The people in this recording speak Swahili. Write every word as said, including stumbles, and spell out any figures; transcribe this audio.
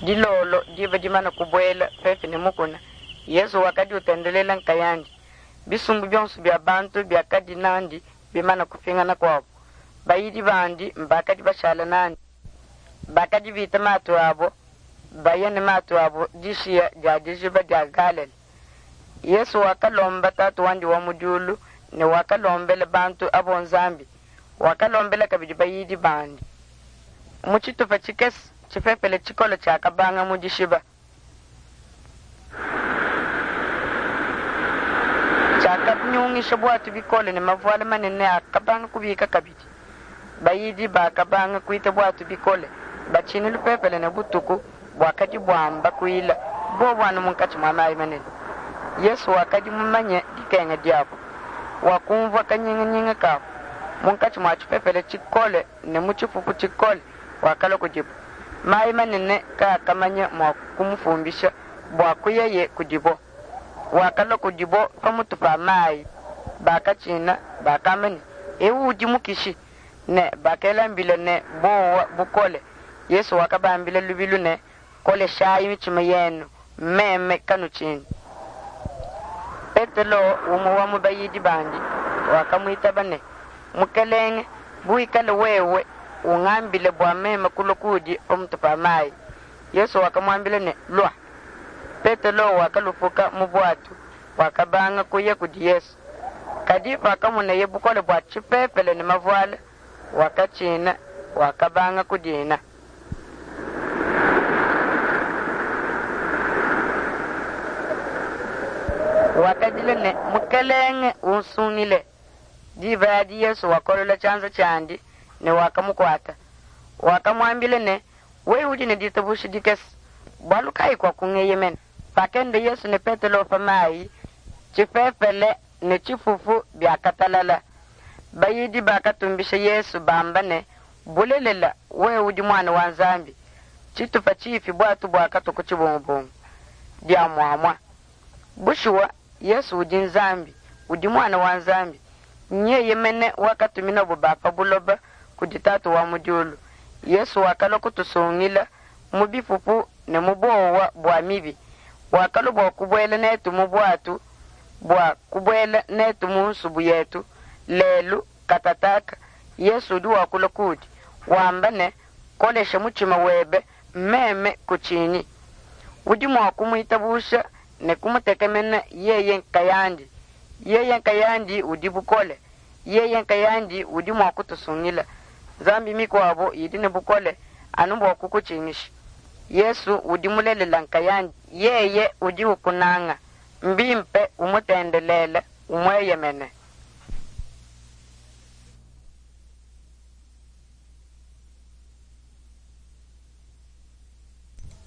dilolo diba dimana kubwela pepe ne mukuna Yesu wakati utendelela nkayandi bisumbu byonsu bya bantu byakadi nandi bimana kufingana kwabo bayidi bandi mbakadi bashala nandi bakadi bita matu abo bayane matu abo dishiya jajijiba jagalel Yesu wakalomba tatu wandi wa mujulu ne wakalombele bantu abo nzambi wakalombele kabidi bayidi bandi muchitufa chikes chifepele chikolo chakabanga mujishiba chakanyungisha bwatu bikole ne mavwala manene akabanga kubika kabidi bayidi bakabanga kuita bwatu bikole bachini lupepele ne butuku bwakati bwamba kuila bo bwana munkati mwamayi manene Yesu wakati mumanye dikenga diabo wakumva kanyinga nyinga kapo munkati mwachipepele chikole ne muchifuku chikole wakalo kujibu mayi manene ka kamanya mwa kumufumbisha bwakuyeye kujibo wakalo kujibo pamutupa mayi bakachina bakamani ewu ujimukishi ne bakela mbile ne bowa bukole Yesu wakabambile lubilu ne kole shayi michima yenu meme kanu chini Petelo umu wa mubayidi bandi wakamuita bane mukelenge buikale wewe ungambile bwa meme kulokudi pamutupa mayi Yesu wakamwambile ne lwa Petelo wakalufuka mubwatu wakabanga kuye kudi Yesu kadifa wakamune yebukole bwa chipepele ne mavwala wakachina wakabanga kudina wakadile ne mukelenge unsunile divadi Yesu wakolola chanza chandi ne wakamukwata wakamwambile ne we udi ne ditabushi dikes balukai kwa kungeyemen pakende Yesu ne Petelo pamai chifefele ne chifufu byakatalala bayidi bakatumbisha Yesu bambane bulelela we udi mwana wanzambi chitufa chifi bwatu bwakato kuchibongo dia mwamwa bushuwa Yesu udi nzambi udi mwana wanzambi nye yemene wakatumina bubapa buloba kuditatu wa mujulu Yesu wakalo kutusungila mubifupu ne mubowa bwa mibi wakalo bwa kubwela netu mubwatu bwa kubwela netu munsubu yetu lelu katataka Yesu udi wakula kudi wambane kolesha muchima webe meme kuchini udi mwa kumuitabusha ne kumutekemena yeye nkayandi yeye nkayandi udi bukole yeye nkayandi udi mwa kutusungila zambi mikwabo yidine bukole anumbo wakukuchingishi Yesu udi mulelela nkayandi yeye udi ukunanga mbimpe umutendelele umweyemene